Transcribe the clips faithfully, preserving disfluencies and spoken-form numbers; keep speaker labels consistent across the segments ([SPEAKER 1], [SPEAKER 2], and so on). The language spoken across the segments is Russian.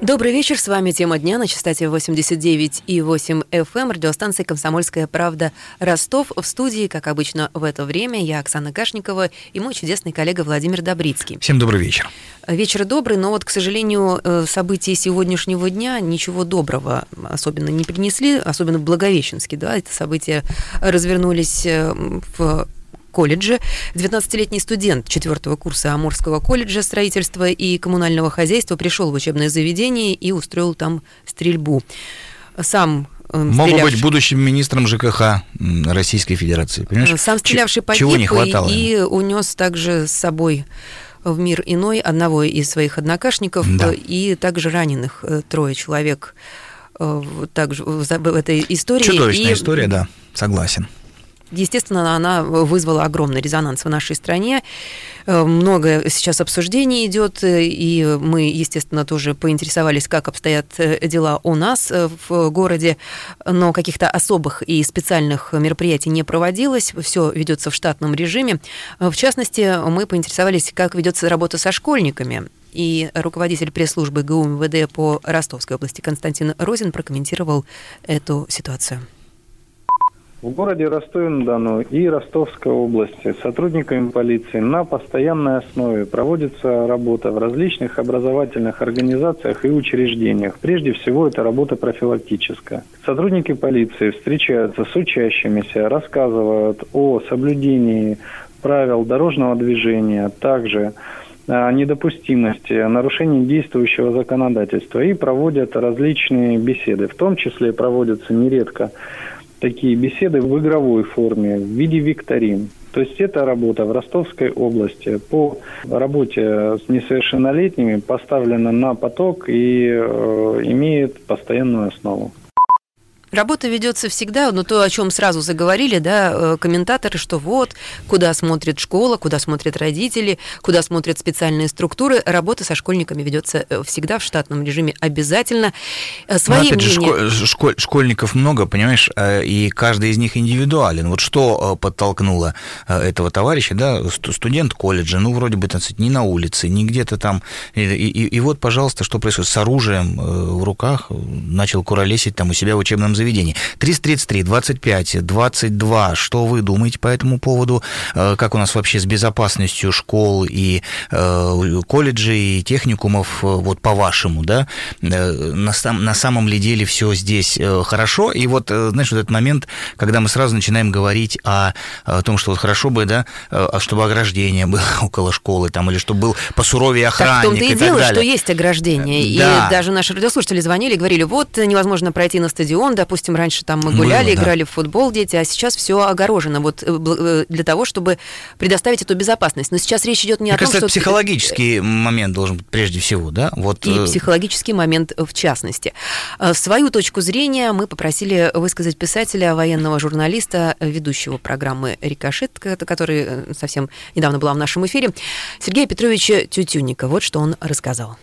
[SPEAKER 1] Добрый вечер, с вами «Тема дня» на частоте восемьдесят девять и восемь эф эм, радиостанции «Комсомольская правда» Ростов. В студии, как обычно, в это время я, Оксана Кашникова, и мой чудесный коллега Владимир Добрицкий.
[SPEAKER 2] Всем добрый вечер.
[SPEAKER 1] Вечер добрый, но вот, к сожалению, события сегодняшнего дня ничего доброго особенно не принесли, особенно в Благовещенске, да, это события развернулись в колледже. девятнадцатилетний студент четвертого курса Амурского колледжа строительства и коммунального хозяйства пришел в учебное заведение и устроил там стрельбу. Сам
[SPEAKER 2] Мог бы быть будущим министром ЖКХ Российской Федерации, понимаешь?
[SPEAKER 1] Сам стрелявший погиб.
[SPEAKER 2] Чего не хватало?
[SPEAKER 1] И, и унес также с собой в мир иной одного из своих однокашников, да. И также раненых трое человек также в этой истории.
[SPEAKER 2] Чудовищная
[SPEAKER 1] и...
[SPEAKER 2] история, да, согласен.
[SPEAKER 1] Естественно, она вызвала огромный резонанс в нашей стране. Много сейчас обсуждений идет, и мы, естественно, тоже поинтересовались, как обстоят дела у нас в городе, но каких-то особых и специальных мероприятий не проводилось, все ведется в штатном режиме. В частности, мы поинтересовались, как ведется работа со школьниками. И руководитель пресс-службы ГУ МВД по Ростовской области Константин Розин прокомментировал эту ситуацию.
[SPEAKER 3] В городе Ростове-на-Дону и Ростовской области сотрудниками полиции на постоянной основе проводится работа в различных образовательных организациях и учреждениях. Прежде всего, это работа профилактическая. Сотрудники полиции встречаются с учащимися, рассказывают о соблюдении правил дорожного движения, также о недопустимости нарушений действующего законодательства и проводят различные беседы. В том числе проводятся нередко такие беседы в игровой форме, в виде викторин. То есть это работа в Ростовской области по работе с несовершеннолетними поставлена на поток и э, имеет постоянную основу.
[SPEAKER 1] Работа ведется всегда, но то, о чем сразу заговорили, да, комментаторы, что вот, куда смотрит школа, куда смотрят родители, куда смотрят специальные структуры, работа со школьниками ведется всегда в штатном режиме обязательно. Свои
[SPEAKER 2] опять
[SPEAKER 1] мнения...
[SPEAKER 2] же, школь, школьников много, понимаешь, и каждый из них индивидуален. Вот что подтолкнуло этого товарища, да, студент колледжа, ну, вроде бы, так сказать, не на улице, не где-то там, и, и, и вот, пожалуйста, что происходит, с оружием в руках начал куролесить там у себя в учебном заведений. триста тридцать три двадцать пять двадцать два. Что вы думаете по этому поводу? Как у нас вообще с безопасностью школ и колледжей, и техникумов, вот по-вашему, да? На, сам, на самом ли деле все здесь хорошо? И вот, знаешь, вот этот момент, когда мы сразу начинаем говорить о, о том, что вот хорошо бы, да, чтобы ограждение было около школы, там, или чтобы был посуровее охранник.
[SPEAKER 1] Так в том-то и,
[SPEAKER 2] и
[SPEAKER 1] дело,
[SPEAKER 2] далее.
[SPEAKER 1] что есть ограждение.
[SPEAKER 2] Да.
[SPEAKER 1] И даже наши радиослушатели звонили и говорили, вот, невозможно пройти на стадион, допустим, раньше там мы гуляли, Было, играли да. в футбол дети, а сейчас все огорожено вот для того, чтобы предоставить эту безопасность. Но сейчас речь идет не
[SPEAKER 2] Мне
[SPEAKER 1] о том,
[SPEAKER 2] кажется,
[SPEAKER 1] что...
[SPEAKER 2] это психологический момент должен быть прежде всего, да? Вот...
[SPEAKER 1] И психологический момент в частности. Свою точку зрения мы попросили высказать писателя, военного журналиста, ведущего программы «Рикошет», который совсем недавно была в нашем эфире, Сергея Петровича Тютюнника. Вот что он рассказал.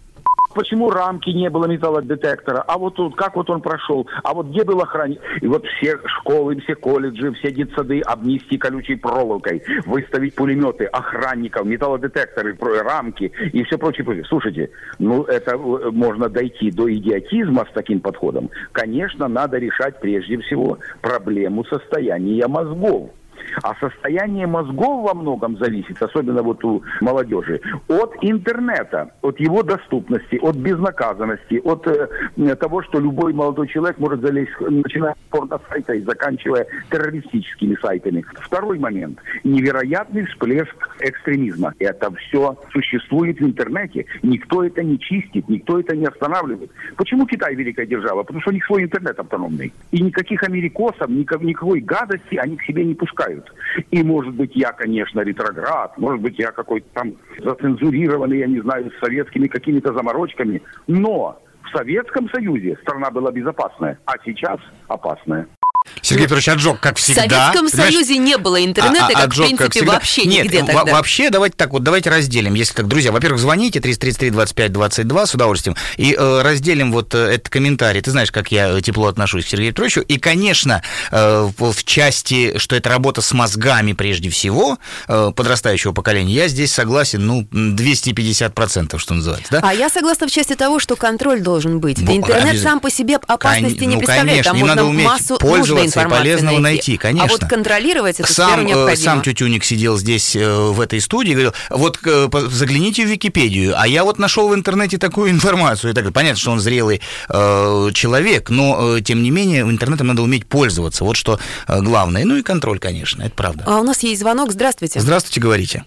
[SPEAKER 4] Почему рамки не было металлодетектора, а вот тут, как вот он прошел, а вот где был охранник. И вот все школы, все колледжи, все детсады обнести колючей проволокой, выставить пулеметы, охранников, металлодетекторы, рамки и все прочее. Слушайте, ну это можно дойти до идиотизма с таким подходом. Конечно, надо решать прежде всего проблему состояния мозгов. А состояние мозгов во многом зависит, особенно вот у молодежи, от интернета, от его доступности, от безнаказанности, от э, того, что любой молодой человек может залезть, начиная с порно-сайта и заканчивая террористическими сайтами. Второй момент. Невероятный всплеск экстремизма. Это все существует в интернете. Никто это не чистит, никто это не останавливает. Почему Китай великая держава? Потому что у них свой интернет автономный. И никаких америкосов, никакой гадости они к себе не пускают. И, может быть, я, конечно, ретроград, может быть, я какой-то там зацензурированный, я не знаю, с советскими какими-то заморочками, но в Советском Союзе страна была безопасная, а сейчас опасная.
[SPEAKER 2] Сергей Петрович отжег, как всегда.
[SPEAKER 1] В Советском
[SPEAKER 2] Понимаешь?
[SPEAKER 1] Союзе не было интернета,
[SPEAKER 2] А- а-
[SPEAKER 1] как, в
[SPEAKER 2] отжег,
[SPEAKER 1] принципе,
[SPEAKER 2] как всегда.
[SPEAKER 1] вообще
[SPEAKER 2] Нет,
[SPEAKER 1] нигде
[SPEAKER 2] во-
[SPEAKER 1] тогда.
[SPEAKER 2] вообще, давайте так вот, давайте разделим. Если так, друзья, во-первых, звоните триста тридцать три двадцать пять двадцать два с удовольствием, и э, разделим вот э, этот комментарий. Ты знаешь, как я тепло отношусь к Сергею Петровичу. И, конечно, э, в, в части, что это работа с мозгами прежде всего э, подрастающего поколения, я здесь согласен, ну, двести пятьдесят процентов, что называется, да?
[SPEAKER 1] А я согласна в части того, что контроль должен быть.
[SPEAKER 2] Во-
[SPEAKER 1] Интернет
[SPEAKER 2] обязательно.
[SPEAKER 1] сам по себе опасности
[SPEAKER 2] Кон-
[SPEAKER 1] не
[SPEAKER 2] ну,
[SPEAKER 1] представляет.
[SPEAKER 2] конечно,
[SPEAKER 1] Там
[SPEAKER 2] им
[SPEAKER 1] можно
[SPEAKER 2] надо уметь
[SPEAKER 1] массу
[SPEAKER 2] пользоваться
[SPEAKER 1] нужной
[SPEAKER 2] и
[SPEAKER 1] информации
[SPEAKER 2] полезного найти,
[SPEAKER 1] найти.
[SPEAKER 2] конечно.
[SPEAKER 1] А вот контролировать эту сферу
[SPEAKER 2] Сам, э,
[SPEAKER 1] необходимо.
[SPEAKER 2] сам Тютюник сидел здесь, э, в этой студии, и говорил, вот э, по- загляните в Википедию, а я вот нашел в интернете такую информацию. И так, понятно, что он зрелый э, человек, но, э, тем не менее, интернетом надо уметь пользоваться. Вот что э, главное. Ну и контроль, конечно, это правда.
[SPEAKER 1] А у нас есть звонок. Здравствуйте.
[SPEAKER 2] Здравствуйте, говорите.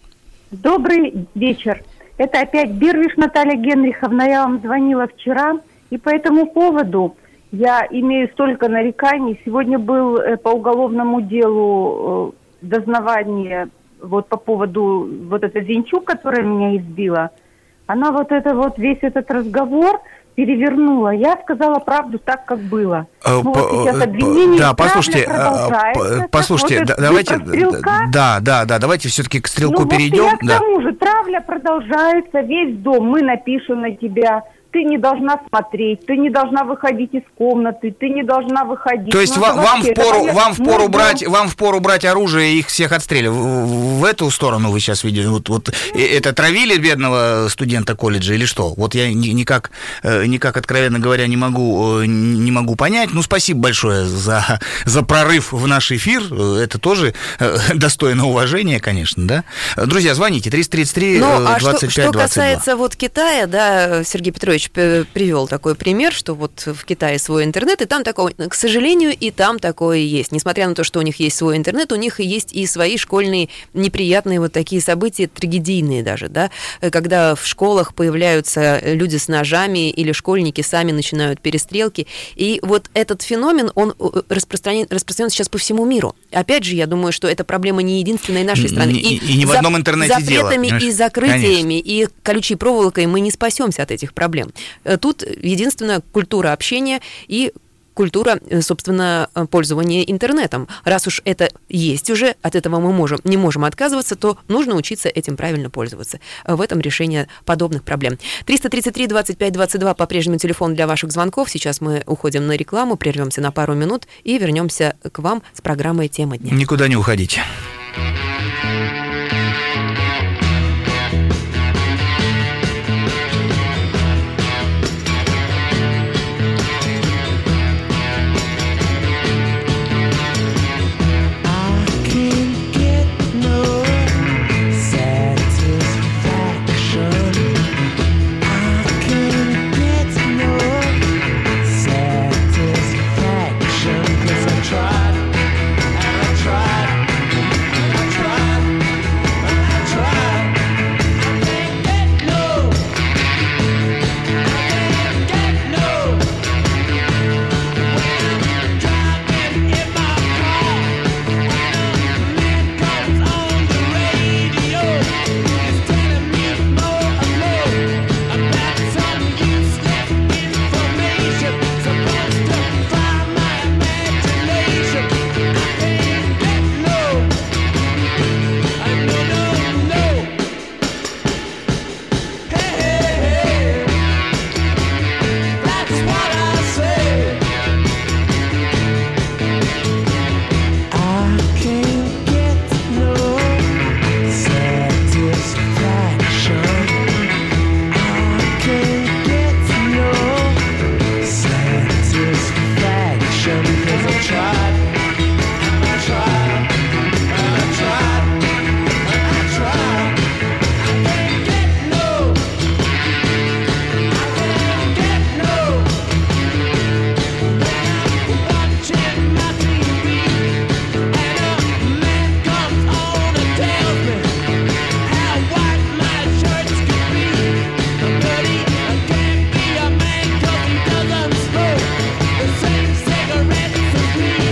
[SPEAKER 5] Добрый вечер. Это опять Бирвиш Наталья Генриховна. Я вам звонила вчера, и по этому поводу я имею столько нареканий. Сегодня был э, по уголовному делу э, дознавание вот по поводу вот этой Зинчук, которая меня избила. Она вот это вот весь этот разговор перевернула. Я сказала правду так, как было.
[SPEAKER 2] Э,
[SPEAKER 5] Ну,
[SPEAKER 2] по-
[SPEAKER 5] вот сейчас
[SPEAKER 2] э,
[SPEAKER 5] обвинение
[SPEAKER 2] Да,
[SPEAKER 5] и травля
[SPEAKER 2] послушайте, э,
[SPEAKER 5] продолжается.
[SPEAKER 2] э,
[SPEAKER 5] Как
[SPEAKER 2] послушайте,
[SPEAKER 5] вот
[SPEAKER 2] да-
[SPEAKER 5] это
[SPEAKER 2] давайте,
[SPEAKER 5] про стрелка.
[SPEAKER 2] да, да, да, да, давайте все-таки к стрелку
[SPEAKER 5] Ну,
[SPEAKER 2] перейдем.
[SPEAKER 5] вот я к
[SPEAKER 2] Да.
[SPEAKER 5] тому же, травля продолжается, весь дом, мы напишем на тебя, ты не должна смотреть, ты не должна выходить из комнаты, ты не должна выходить.
[SPEAKER 2] То есть
[SPEAKER 5] Ну,
[SPEAKER 2] ва-
[SPEAKER 5] это
[SPEAKER 2] вам
[SPEAKER 5] вообще,
[SPEAKER 2] впору,
[SPEAKER 5] это
[SPEAKER 2] вам впору
[SPEAKER 5] мой
[SPEAKER 2] брать,
[SPEAKER 5] дом.
[SPEAKER 2] вам впору брать оружие и их всех отстреливать. В, в эту сторону вы сейчас видите. Вот, вот э, это травили бедного студента колледжа или что? Вот я ни- никак, э, никак, откровенно говоря, не могу, э, не могу понять. Ну, спасибо большое за, за прорыв в наш эфир. Э, Это тоже э, достойно уважения, конечно, да? Друзья, звоните триста тридцать три
[SPEAKER 1] Ну, а
[SPEAKER 2] двадцать
[SPEAKER 1] что,
[SPEAKER 2] пять
[SPEAKER 1] что
[SPEAKER 2] двадцать два.
[SPEAKER 1] касается вот Китая, да, Сергей Петрович п- привел такой пример, что вот в Китае свой интернет, и там такое, к сожалению, и там такое есть. Несмотря на то, что у них есть свой интернет, у них и есть и свои школьные неприятные вот такие события, трагедийные даже, да, когда в школах появляются люди с ножами или школьники сами начинают перестрелки. И вот этот феномен, он распространен, распространен сейчас по всему миру. Опять же, я думаю, что это проблема не единственной нашей страны.
[SPEAKER 2] И, и не в
[SPEAKER 1] за-
[SPEAKER 2] одном интернете дело.
[SPEAKER 1] запретами
[SPEAKER 2] понимаешь?
[SPEAKER 1] и закрытиями,
[SPEAKER 2] Конечно.
[SPEAKER 1] и колючей проволокой мы не спасемся от этих проблем. Э, Тут единственная культура общения и культура, э, собственно, э, пользования интернетом. Раз уж это есть уже, от этого мы можем, не можем отказываться, то нужно учиться этим правильно пользоваться. Э, В этом решение подобных проблем. триста тридцать три двадцать пять двадцать два по-прежнему телефон для ваших звонков. Сейчас мы уходим на рекламу, прервемся на пару минут и вернемся к вам с программой «Тема дня».
[SPEAKER 2] Никуда не уходите.
[SPEAKER 6] Cigarettes are green.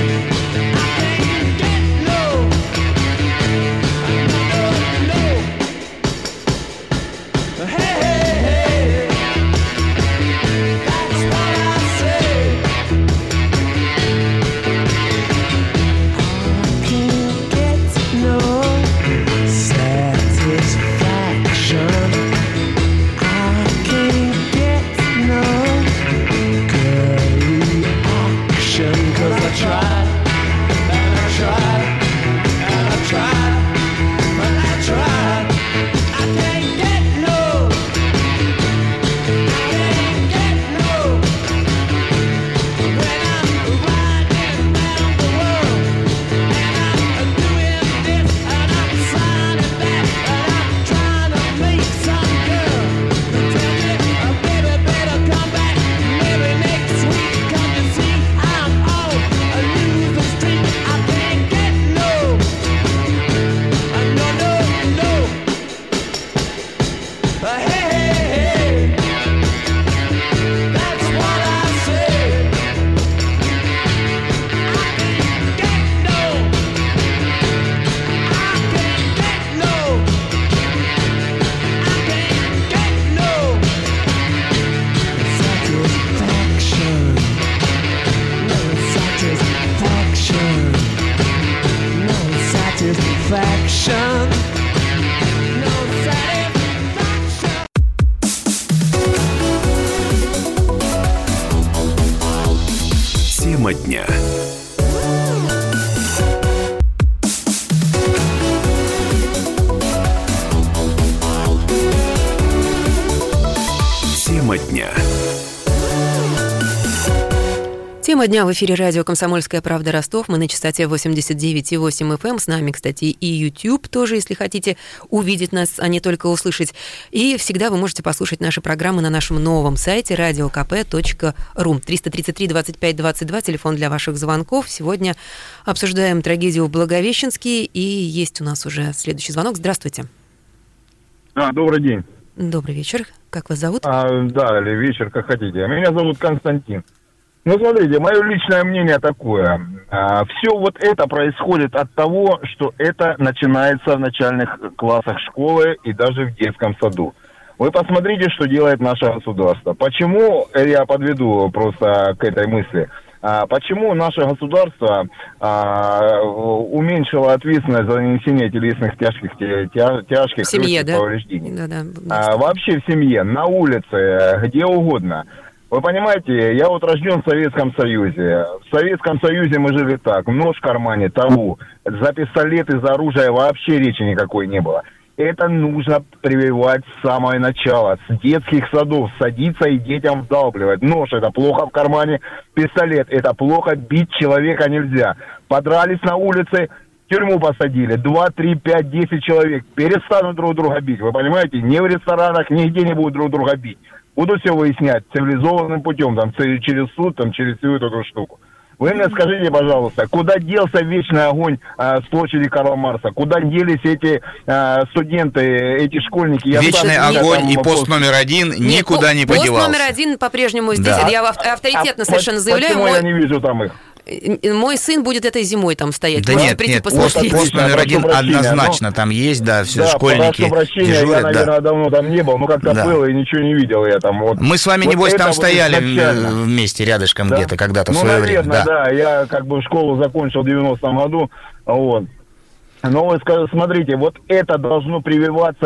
[SPEAKER 6] Тема дня. Тема дня.
[SPEAKER 1] Тема дня в эфире радио «Комсомольская правда» Ростов. Мы на частоте восемьдесят девять и восемь эф эм. С нами, кстати, и YouTube тоже, если хотите увидеть нас, а не только услышать. И всегда вы можете послушать наши программы на нашем новом сайте радио ка пэ точка ру. триста тридцать три двадцать пять двадцать два, телефон для ваших звонков. Сегодня обсуждаем трагедию в Благовещенске, и есть у нас уже следующий звонок. Здравствуйте.
[SPEAKER 7] А, добрый день.
[SPEAKER 1] Добрый вечер. Как вас зовут?
[SPEAKER 7] А, да, или вечер, как хотите. Меня зовут Константин. Ну, смотрите, мое личное мнение такое. А, все вот это происходит от того, что это начинается в начальных классах школы и даже в детском саду. Вы посмотрите, что делает наше государство. Почему, я подведу просто к этой мысли, а, почему наше государство а, уменьшило ответственность за нанесение телесных тяжких, тя, тяжких
[SPEAKER 1] в семье, да?
[SPEAKER 7] повреждений?
[SPEAKER 1] Да, да,
[SPEAKER 7] а, вообще в семье, на улице, где угодно. Вы понимаете, я вот рожден в Советском Союзе. В Советском Союзе мы жили так. Нож в кармане, табу. За пистолеты, за оружие вообще речи никакой не было. Это нужно прививать с самого начала. С детских садов садиться и детям вдалбливать. Нож — это плохо в кармане. Пистолет — это плохо. Бить человека нельзя. Подрались на улице, в тюрьму посадили. Два, три, пять, десять человек. Перестанут друг друга бить. Вы понимаете? Ни в ресторанах, нигде не будут друг друга бить. Буду все выяснять цивилизованным путем, там, через суд, там, через всю эту, эту штуку. Вы мне скажите, пожалуйста, куда делся вечный огонь а, с площади Карла Маркса? Куда делись эти а, студенты, эти школьники? Я
[SPEAKER 2] вечный
[SPEAKER 7] туда,
[SPEAKER 2] огонь
[SPEAKER 7] там,
[SPEAKER 2] и пост номер один никуда не подевался.
[SPEAKER 1] Пост номер один по-прежнему здесь.
[SPEAKER 2] Да.
[SPEAKER 1] Я авторитетно
[SPEAKER 7] а,
[SPEAKER 1] совершенно заявляю.
[SPEAKER 7] Почему
[SPEAKER 1] мой...
[SPEAKER 7] я не вижу там их?
[SPEAKER 1] Мой сын будет этой зимой там стоять.
[SPEAKER 2] Да нет, нет, пост, пост номер один однозначно но... там есть, да, все да, школьники
[SPEAKER 7] прощения,
[SPEAKER 2] дежурят.
[SPEAKER 7] Я, наверное,
[SPEAKER 2] да.
[SPEAKER 7] давно там не был, но как-то да. было и ничего не видел я там. Вот.
[SPEAKER 2] Мы с вами, вот небось, там стояли вместе рядышком да? где-то когда-то
[SPEAKER 7] ну,
[SPEAKER 2] в свое
[SPEAKER 7] наверное,
[SPEAKER 2] время. Да.
[SPEAKER 7] да, я как бы школу закончил в девяностом году, вот. Но вы смотрите, вот это должно прививаться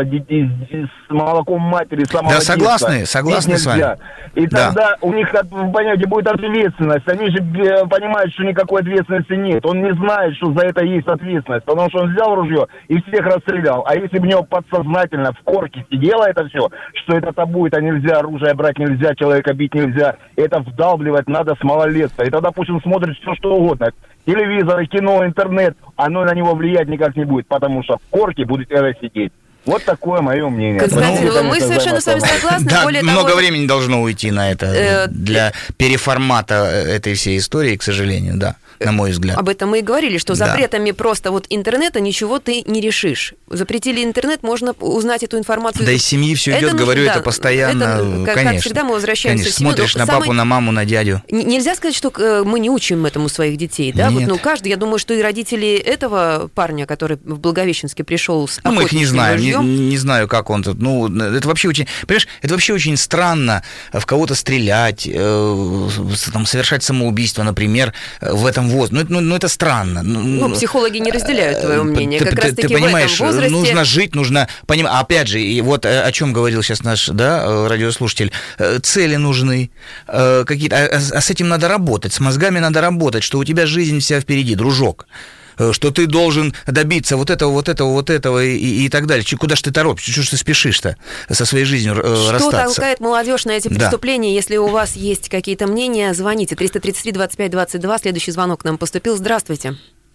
[SPEAKER 7] с молоком матери самого
[SPEAKER 2] да,
[SPEAKER 7] детства.
[SPEAKER 2] Да, согласны, согласны с вами.
[SPEAKER 7] И тогда
[SPEAKER 2] да.
[SPEAKER 7] у них, вы понимаете, будет ответственность. Они же понимают, что никакой ответственности нет. Он не знает, что за это есть ответственность, потому что он взял ружье и всех расстрелял. А если бы у него подсознательно в корке сидело это все, что это табу, это нельзя, оружие брать нельзя, человека бить нельзя, это вдалбливать надо с малолетства. И тогда пусть он смотрит все, что угодно. Телевизор, кино, интернет, оно на него влиять никак не будет, потому что в корке будет это сидеть. Вот такое мое мнение.
[SPEAKER 1] Константин, ну, мы совершенно с вами согласны.
[SPEAKER 2] Да,
[SPEAKER 1] более
[SPEAKER 2] много
[SPEAKER 1] того,
[SPEAKER 2] времени должно уйти на это э, для переформата этой всей истории, к сожалению, да, на мой взгляд.
[SPEAKER 1] Об этом мы и говорили, что запретами да. просто вот интернета ничего ты не решишь. Запретили интернет, можно узнать эту информацию.
[SPEAKER 2] Да из семьи все идет, нужно, говорю, да, это постоянно, это, как, конечно.
[SPEAKER 1] Как всегда мы возвращаемся
[SPEAKER 2] конечно,
[SPEAKER 1] в семью.
[SPEAKER 2] смотришь на
[SPEAKER 1] самый...
[SPEAKER 2] папу, на маму, на дядю.
[SPEAKER 1] Нельзя сказать, что мы не учим этому своих детей, да?
[SPEAKER 2] Нет.
[SPEAKER 1] Вот, ну, каждый, я думаю, что и родители этого парня, который в Благовещенске пришел с
[SPEAKER 2] ну, мы их не знаем, не
[SPEAKER 1] ружьем?
[SPEAKER 2] Не, не знаю, как он тут. Ну, это вообще очень... Понимаешь, это вообще очень странно в кого-то стрелять, э, там, совершать самоубийство, например, в этом возрасте. Ну, ну, ну, это странно.
[SPEAKER 1] Ну, психологи не разделяют твое мнение.
[SPEAKER 2] Ты,
[SPEAKER 1] как
[SPEAKER 2] ты,
[SPEAKER 1] раз-таки
[SPEAKER 2] ты понимаешь,
[SPEAKER 1] в этом возрасте...
[SPEAKER 2] нужно жить, нужно понимать. Опять же, и вот о чем говорил сейчас наш, да, радиослушатель. Цели нужны, какие-то... А, а с этим надо работать, с мозгами надо работать, что у тебя жизнь вся впереди, дружок. Что ты должен добиться вот этого, вот этого, вот этого и, и так далее. Куда ж ты торопишься? Чего ж ты спешишь-то со своей жизнью э,
[SPEAKER 1] Что
[SPEAKER 2] расстаться?
[SPEAKER 1] Что толкает молодежь на эти преступления? Да. Если у вас есть какие-то мнения, звоните. триста тридцать три двадцать пять двадцать два. Следующий звонок к нам поступил. Здравствуйте.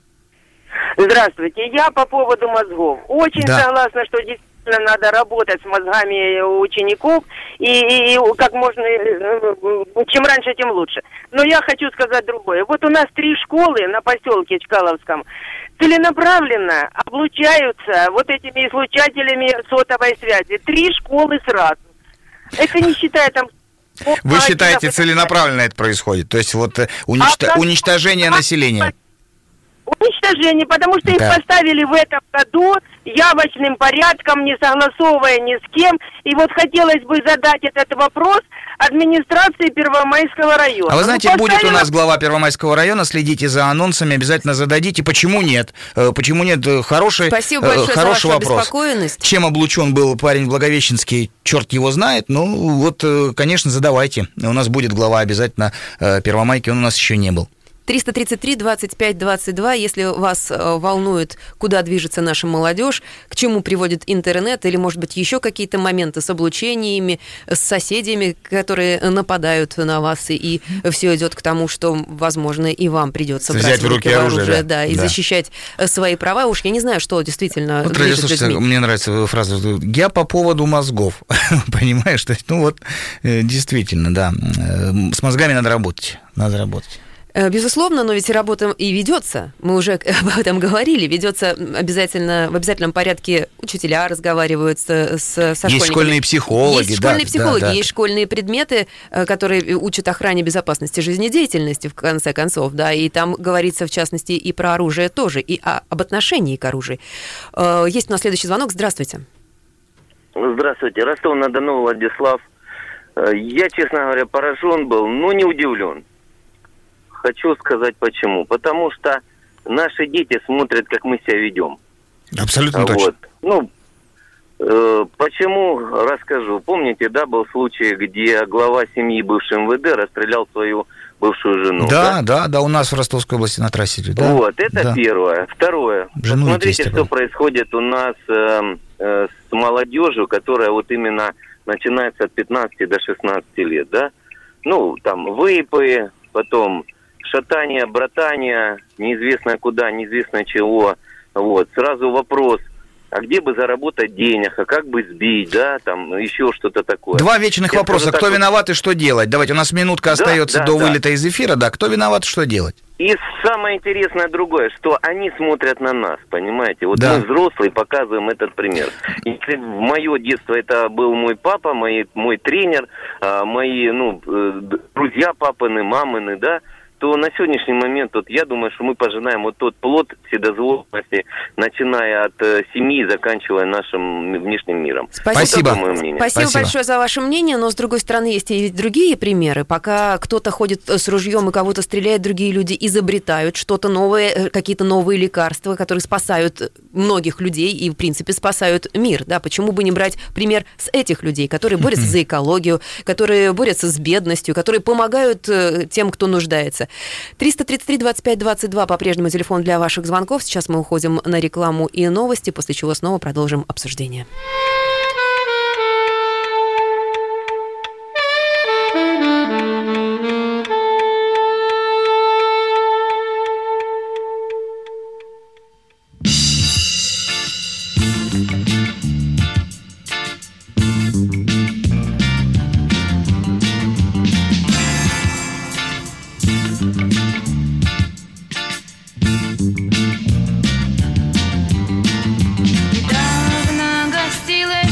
[SPEAKER 8] Здравствуйте. Я по поводу мозгов. Очень
[SPEAKER 2] да.
[SPEAKER 8] согласна, что действительно надо работать с мозгами учеников, и, и, и как можно, чем раньше, тем лучше. Но я хочу сказать другое. Вот у нас три школы на поселке Чкаловском целенаправленно облучаются вот этими излучателями сотовой связи. Три школы сразу. Это не считая там...
[SPEAKER 2] Вы считаете, целенаправленно это происходит? То есть вот уничто... а уничтожение населения?
[SPEAKER 8] Уничтожение, потому что их да. поставили в этом году явочным порядком, не согласовывая ни с кем. И вот хотелось бы задать этот вопрос администрации Первомайского района.
[SPEAKER 2] А вы знаете,
[SPEAKER 8] ну,
[SPEAKER 2] будет у нас глава Первомайского района, следите за анонсами, обязательно зададите, почему нет. Почему нет? Хороший,
[SPEAKER 1] Спасибо большое
[SPEAKER 2] хороший
[SPEAKER 1] за вашу
[SPEAKER 2] вопрос.
[SPEAKER 1] Обеспокоенность.
[SPEAKER 2] Чем облучен был парень Благовещенский, черт его знает. Ну, вот, конечно, задавайте. У нас будет глава обязательно Первомайки, он у нас еще не был.
[SPEAKER 1] триста тридцать три двадцать пять двадцать два, если вас волнует, куда движется наша молодежь, к чему приводит интернет, или, может быть, еще какие-то моменты с облучениями, с соседями, которые нападают на вас, и все идет к тому, что, возможно, и вам придется
[SPEAKER 2] взять
[SPEAKER 1] брать
[SPEAKER 2] в руки оружие,
[SPEAKER 1] оружие,
[SPEAKER 2] да,
[SPEAKER 1] да, и
[SPEAKER 2] да.
[SPEAKER 1] защищать свои права. Уж я не знаю, что действительно
[SPEAKER 2] вот,
[SPEAKER 1] движет людьми.
[SPEAKER 2] Мне нравится фраза «я по поводу мозгов». Понимаешь? То есть, ну вот, действительно, да, с мозгами надо работать, надо работать.
[SPEAKER 1] Безусловно, но ведь работа и ведется. Мы уже об этом говорили. Ведется обязательно в обязательном порядке. Учителя разговаривают с, с, со школьниками.
[SPEAKER 2] Есть школьные психологи.
[SPEAKER 1] Есть школьные
[SPEAKER 2] да,
[SPEAKER 1] психологи,
[SPEAKER 2] да, да.
[SPEAKER 1] есть школьные предметы, которые учат охране безопасности жизнедеятельности, в конце концов, да, и там говорится, в частности, и про оружие тоже, и о, об отношении к оружию. Есть у нас следующий звонок. Здравствуйте.
[SPEAKER 9] Здравствуйте. Ростов-на-Дону, Владислав. Я, честно говоря, поражен был, но не удивлен. Хочу сказать почему. Потому что наши дети смотрят, как мы себя ведем.
[SPEAKER 2] Абсолютно
[SPEAKER 9] вот.
[SPEAKER 2] точно.
[SPEAKER 9] Ну, э, почему, расскажу. Помните, да, был случай, где глава семьи бывший эм вэ дэ расстрелял свою бывшую жену?
[SPEAKER 2] Да,
[SPEAKER 9] да,
[SPEAKER 2] да, да, у нас в Ростовской области на трассе. Да?
[SPEAKER 9] Вот, это да. первое. Второе.
[SPEAKER 2] Жену
[SPEAKER 9] Смотрите, что
[SPEAKER 2] было.
[SPEAKER 9] происходит у нас э, э, с молодежью, которая вот именно начинается от пятнадцати до шестнадцати лет, да? Ну, там, вейпы, потом... шатание, братание, неизвестно куда, неизвестно чего. Вот. Сразу вопрос, а где бы заработать денег, а как бы сбить, да, там, еще что-то такое.
[SPEAKER 2] Два вечных Я вопроса. Кто так... виноват и что делать? Давайте, у нас минутка да, остается да, до да. вылета из эфира. Да, кто виноват и что делать?
[SPEAKER 9] И самое интересное другое, что они смотрят на нас, понимаете? Вот да. мы взрослые показываем этот пример. Если в мое детство это был мой папа, мой, мой тренер, мои, ну, друзья папины, мамины, да, то на сегодняшний момент, вот, я думаю, что мы пожинаем вот тот плод вседозволенности, начиная от э, семьи, заканчивая нашим внешним миром.
[SPEAKER 1] Спасибо.
[SPEAKER 2] Вот
[SPEAKER 1] Спасибо. Спасибо большое за ваше мнение, но, с другой стороны, есть и другие примеры. Пока кто-то ходит с ружьем и кого-то стреляет, другие люди изобретают что-то новое, какие-то новые лекарства, которые спасают многих людей и, в принципе, спасают мир. Да? Почему бы не брать пример с этих людей, которые борются за экологию, которые борются с бедностью, которые помогают тем, кто нуждается. триста тридцать три двадцать пять двадцать два по-прежнему телефон для ваших звонков. Сейчас мы уходим на рекламу и новости, после чего снова продолжим обсуждение.
[SPEAKER 10] Недавно гостила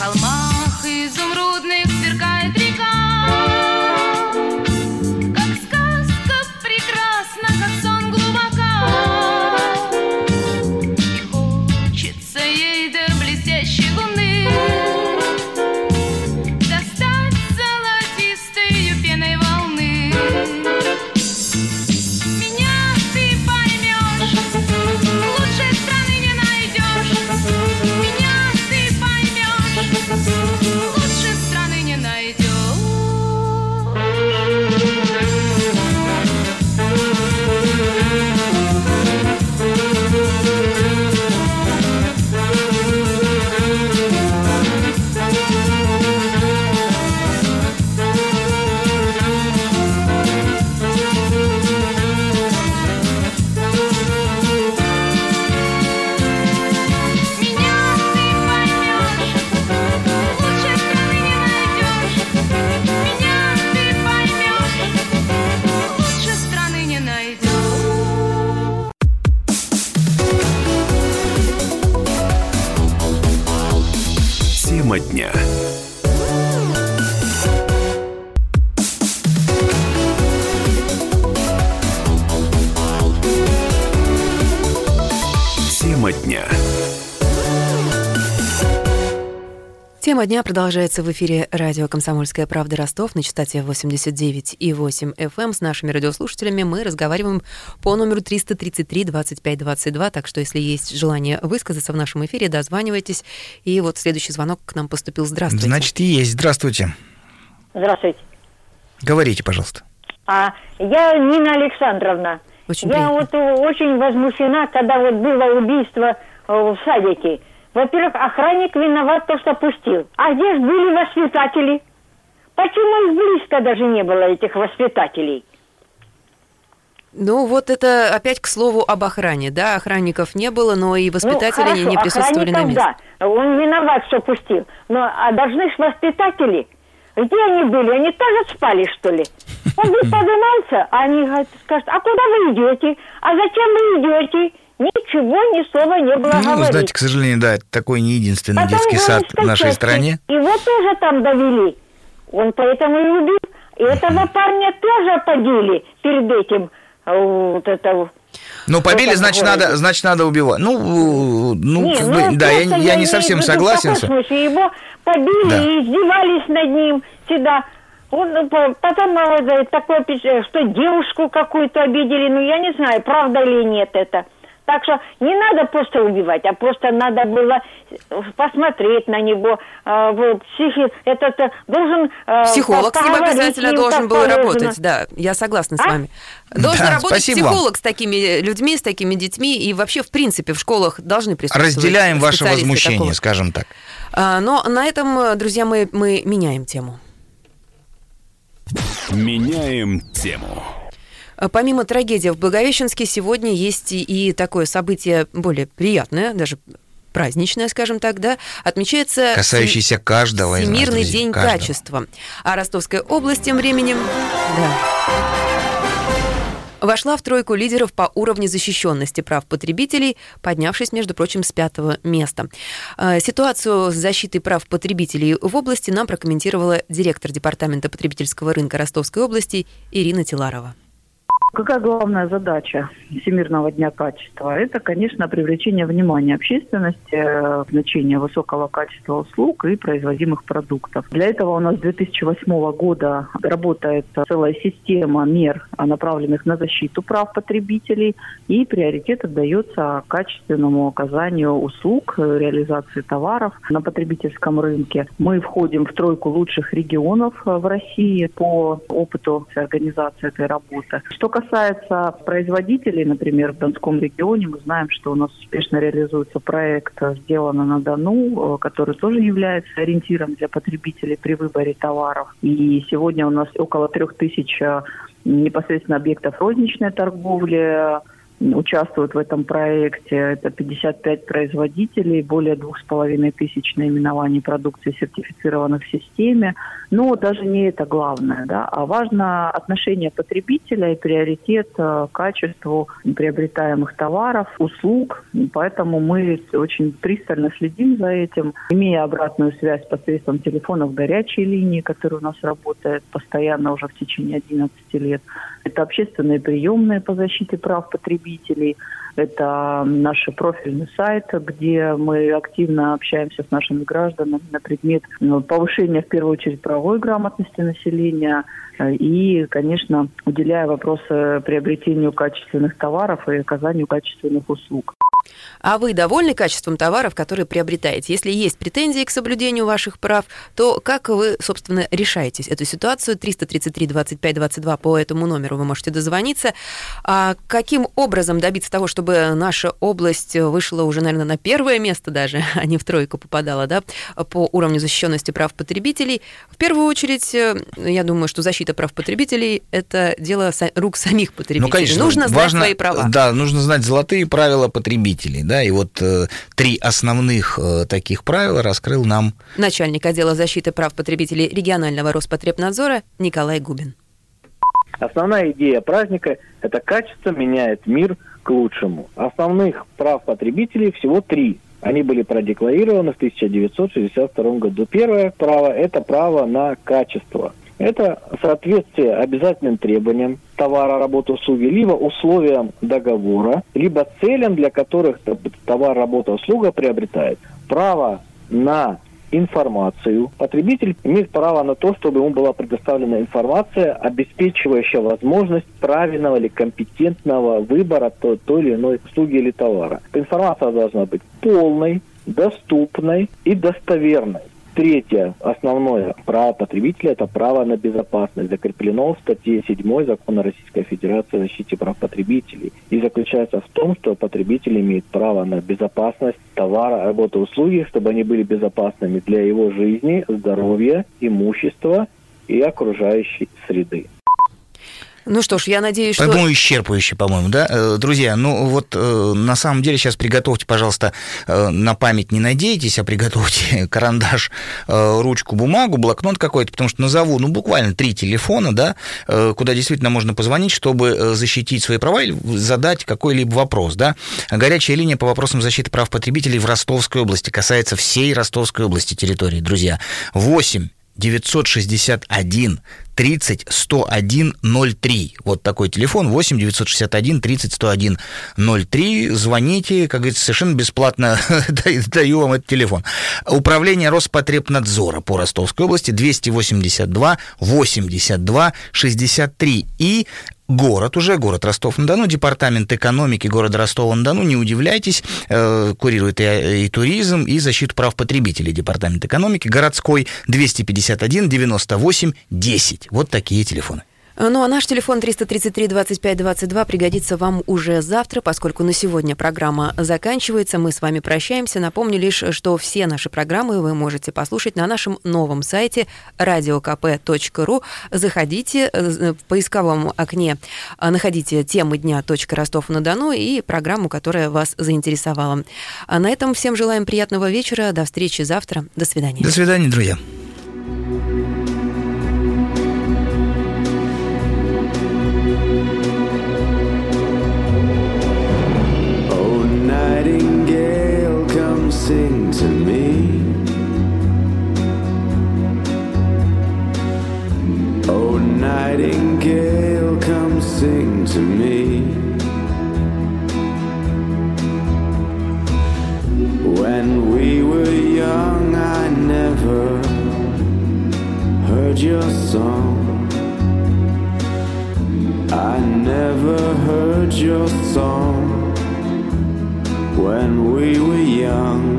[SPEAKER 10] холмах изумрудных сверкает река, как сказка прекрасна, как сон глубока, и хочется ей до блестящей луны достать золотистою пеной волны. Меня ты поймешь, лучше страны не найдешь. Меня ты поймешь, лучше страны не найдешь.
[SPEAKER 6] Тема дня. Тема дня.
[SPEAKER 1] Тема дня продолжается в эфире радио «Комсомольская правда» Ростов на частоте восемьдесят девять и восемь эф эм. С нашими радиослушателями мы разговариваем по номеру триста тридцать три двадцать пять двадцать два, так что если есть желание высказаться в нашем эфире, дозванивайтесь. И вот следующий звонок к нам поступил. Здравствуйте.
[SPEAKER 2] Значит, и есть. Здравствуйте.
[SPEAKER 11] Здравствуйте.
[SPEAKER 2] Говорите, пожалуйста.
[SPEAKER 11] А, я Нина Александровна.
[SPEAKER 1] Очень
[SPEAKER 11] я
[SPEAKER 1] приятно.
[SPEAKER 11] вот очень возмущена, когда вот было убийство в садике. Во-первых, охранник виноват, то, что пустил. А где же были воспитатели? Почему их близко даже не было, этих воспитателей?
[SPEAKER 1] Ну, вот это опять к слову об охране, да, охранников не было, но и воспитатели
[SPEAKER 11] ну,
[SPEAKER 1] не, не присутствовали на месте.
[SPEAKER 11] Да, он виноват, что пустил. Но а должны же воспитатели, где они были? Они тоже спали, что ли? Он будет подниматься, а они говорят, скажут, а куда вы идете? А зачем вы идете? Ничего, ни слова не было
[SPEAKER 2] Ну,
[SPEAKER 11] говорить.
[SPEAKER 2] знаете, к сожалению, да, это такой не единственный
[SPEAKER 11] Потом
[SPEAKER 2] детский сад
[SPEAKER 11] говорит,
[SPEAKER 2] в нашей
[SPEAKER 11] что
[SPEAKER 2] стране.
[SPEAKER 11] Его тоже там довели. Он поэтому и убил. И этого парня тоже побили перед этим. Вот это,
[SPEAKER 2] Ну, побили,
[SPEAKER 11] это
[SPEAKER 2] значит,
[SPEAKER 11] городе.
[SPEAKER 2] надо, значит, надо убивать. Ну, ну,
[SPEAKER 11] Не,
[SPEAKER 2] как
[SPEAKER 11] ну,
[SPEAKER 2] бы, да, я,
[SPEAKER 11] просто
[SPEAKER 2] я не
[SPEAKER 11] имею
[SPEAKER 2] совсем
[SPEAKER 11] в виду
[SPEAKER 2] согласен.
[SPEAKER 11] в таком смысле. Его побили
[SPEAKER 2] Да.
[SPEAKER 11] и издевались над ним всегда. Он, ну, по- потом э, такое, пиш- что девушку какую-то обидели. Ну, я не знаю, правда или нет это. Так что не надо просто убивать, а просто надо было посмотреть на него. Э, вот, психи, этот э, должен... э,
[SPEAKER 1] Психолог с ним
[SPEAKER 11] поговорить
[SPEAKER 1] обязательно
[SPEAKER 11] с ним,
[SPEAKER 1] должен
[SPEAKER 11] как
[SPEAKER 1] был
[SPEAKER 11] положено.
[SPEAKER 1] работать, да, я согласна с
[SPEAKER 11] А?
[SPEAKER 1] вами. Должен
[SPEAKER 2] Да,
[SPEAKER 1] работать
[SPEAKER 2] спасибо
[SPEAKER 1] психолог
[SPEAKER 2] вам.
[SPEAKER 1] с такими людьми, с такими детьми, и вообще, в принципе, в школах должны присутствовать
[SPEAKER 2] Разделяем ваше
[SPEAKER 1] специалисты
[SPEAKER 2] возмущение,
[SPEAKER 1] такого.
[SPEAKER 2] скажем так.
[SPEAKER 1] А, но на этом, друзья, мы, мы меняем тему.
[SPEAKER 6] Меняем тему.
[SPEAKER 1] Помимо трагедии в Благовещенске, сегодня есть и, и такое событие более приятное, даже праздничное, скажем так, да, отмечается...
[SPEAKER 2] Касающийся каждого из нас,
[SPEAKER 1] Всемирный
[SPEAKER 2] друзья,
[SPEAKER 1] день
[SPEAKER 2] каждого.
[SPEAKER 1] качества. А Ростовская область тем временем... Да. Вошла в тройку лидеров по уровню защищенности прав потребителей, поднявшись, между прочим, с пятого места. Э, Ситуацию с защитой прав потребителей в области нам прокомментировала директор Департамента потребительского рынка Ростовской области Ирина Тиларова.
[SPEAKER 12] Какая главная задача Всемирного дня качества? Это, конечно, привлечение внимания общественности, э, значение высокого качества услуг и производимых продуктов. Для этого у нас с две тысячи восьмого года работает целая система мер, направленных на защиту прав потребителей, и приоритет отдается качественному оказанию услуг, реализации товаров на потребительском рынке. Мы входим в тройку лучших регионов в России по опыту организации этой работы. Что касается производителей, например, в Донском регионе, мы знаем, что у нас успешно реализуется проект «Сделано на Дону», который тоже является ориентиром для потребителей при выборе товаров. И сегодня у нас около трех тысяч непосредственно объектов розничной торговли, участвуют в этом проекте. Это пятьдесят пять производителей, более двух с половиной тысяч наименований продукции, сертифицированных в системе. Но даже не это главное, да, а важно отношение потребителя и приоритет к качеству приобретаемых товаров, услуг. Поэтому мы очень пристально следим за этим, имея обратную связь посредством телефонов горячей линии, которая у нас работает постоянно уже в течение одиннадцати лет. Это общественные приемные по защите прав потребителей. Это наш профильный сайт, где мы активно общаемся с нашими гражданами на предмет повышения, в первую очередь, правовой грамотности населения и, конечно, уделяя вопросы приобретению качественных товаров и оказанию качественных услуг.
[SPEAKER 1] А вы довольны качеством товаров, которые приобретаете? Если есть претензии к соблюдению ваших прав, то как вы, собственно, решаете эту ситуацию? триста тридцать три двадцать пять двадцать два по этому номеру вы можете дозвониться. А каким образом добиться того, чтобы наша область вышла уже, наверное, на первое место даже, а не в тройку попадала, да, по уровню защищенности прав потребителей? В первую очередь, я думаю, что защита прав потребителей – это дело рук самих потребителей. Ну, конечно, нужно знать важно, свои права.
[SPEAKER 2] Да, нужно знать золотые правила потребителей. Да, и вот э, три основных э, таких правила раскрыл нам
[SPEAKER 1] начальник отдела защиты прав потребителей регионального Роспотребнадзора Николай Губин.
[SPEAKER 13] Основная идея праздника – это качество меняет мир к лучшему. Основных прав потребителей всего три. Они были продекларированы в тысяча девятьсот шестьдесят втором году. Первое право – это право на качество. Это соответствие обязательным требованиям товара, работы, услуги, либо условиям договора, либо целям, для которых товар, работа, услуга приобретает. Право на информацию. Потребитель имеет право на то, чтобы ему была предоставлена информация, обеспечивающая возможность правильного или компетентного выбора той, той или иной услуги или товара. Информация должна быть полной, доступной и достоверной. Третье основное право потребителя – это право на безопасность. Закреплено в статье седьмой Закона Российской Федерации о защите прав потребителей. И заключается в том, что потребитель имеет право на безопасность товара, работы, услуги, чтобы они были безопасными для его жизни, здоровья, имущества и окружающей среды.
[SPEAKER 1] Ну что ж, я надеюсь, что...
[SPEAKER 2] По-моему, исчерпывающе, по-моему, да? Друзья, ну вот на самом деле сейчас приготовьте, пожалуйста, на память не надейтесь, а приготовьте карандаш, ручку, бумагу, блокнот какой-то, потому что назову, ну, буквально три телефона, да, куда действительно можно позвонить, чтобы защитить свои права или задать какой-либо вопрос, да. Горячая линия по вопросам защиты прав потребителей в Ростовской области касается всей Ростовской области территории, друзья. восемь девятьсот шестьдесят один тридцать сто один ноль три. Вот такой телефон, восемь девятьсот шестьдесят один тридцать сто один ноль три. Звоните, как говорится, совершенно бесплатно даю вам этот телефон. Управление Роспотребнадзора по Ростовской области двести восемьдесят два восемьдесят два шестьдесят три. И город уже, город Ростов-на-Дону, департамент экономики города Ростова-на-Дону, не удивляйтесь, э, курирует и, и туризм, и защиту прав потребителей. Департамент экономики городской двести пятьдесят один девяносто восемь десять. Вот такие телефоны.
[SPEAKER 1] Ну, а наш телефон триста тридцать три двадцать пять двадцать два пригодится вам уже завтра, поскольку на сегодня программа заканчивается. Мы с вами прощаемся. Напомню лишь, что все наши программы вы можете послушать на нашем новом сайте радио ка пэ точка ру. Заходите в поисковом окне, находите темы дня .Ростов-на-Дону и программу, которая вас заинтересовала. А на этом всем желаем приятного вечера. До встречи завтра. До свидания.
[SPEAKER 2] До свидания, друзья.
[SPEAKER 14] Sing to me, oh nightingale, come sing to me. When we were young, I never heard your song. I never heard your song. When we were young,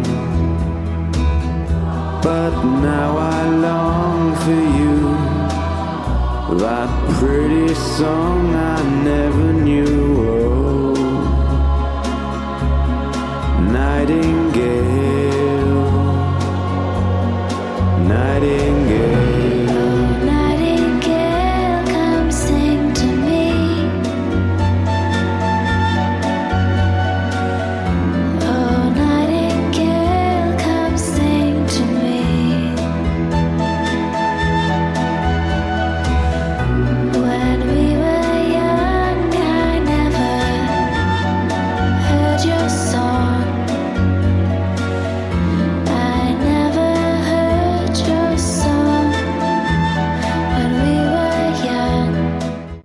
[SPEAKER 14] but now I long for you. That pretty song I never